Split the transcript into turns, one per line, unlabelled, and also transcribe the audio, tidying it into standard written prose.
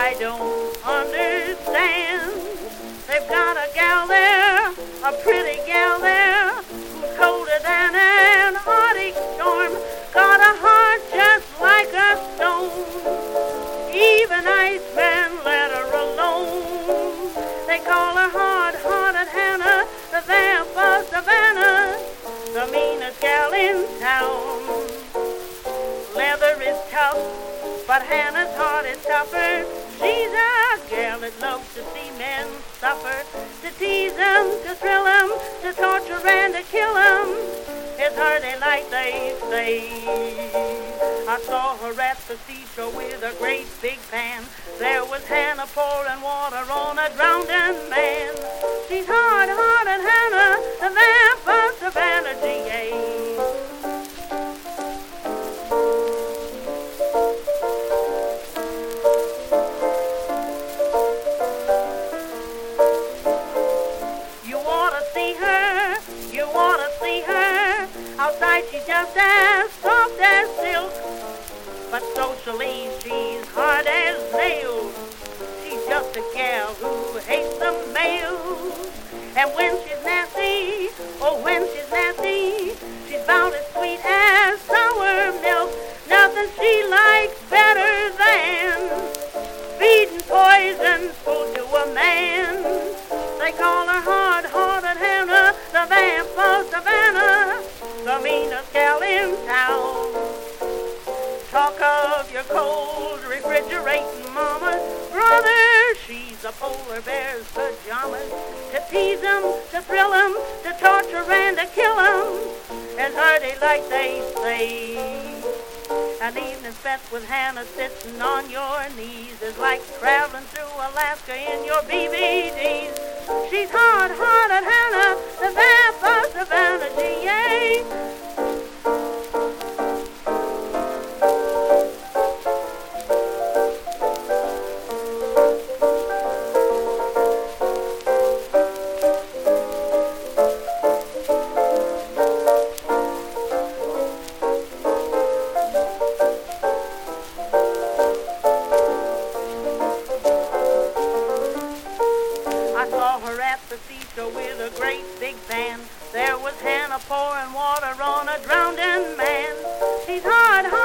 I don't understand. They've got a gal there, a pretty gal there, who's colder than an Arctic storm. Got a heart just like a stone. Even icemen let her alone. They call her hard-hearted Hannah, the vamp of Savannah, the meanest gal in town. Leather is tough, but Hannah's heart is tougher. She's a gal that loves to see men suffer, to tease them, to thrill them, to torture and to kill them. It's her delight, they say. I saw her at the seashore with a great big pan. There was Hannah pouring water on a drowning man. She's hard-hearted Hannah, the vamp of Savannah, G.A. Outside she's just as soft as silk, but socially she's hard as nails. She's just a gal who hates the males. And when she's nasty, oh when she's nasty, she's about as sweet as sour milk. Nothing she likes better than feeding poison food to a man. They call her hard-hearted Hannah, the vamp of Savannah, the meanest gal in town. Talk of your cold, refrigerating mama, brother, she's a polar bear's pajamas. To tease them, to thrill them, to torture and to kill them, is her delight, they say. An evening spent with Hannah sitting on your knees is like traveling through Alaska in your BVDs. She's hard-hearted Hannah, the vamp of Savannah, G.A. I saw her at the seashore with a great big pan. There was Hannah pouring water on a drowning man. She's hard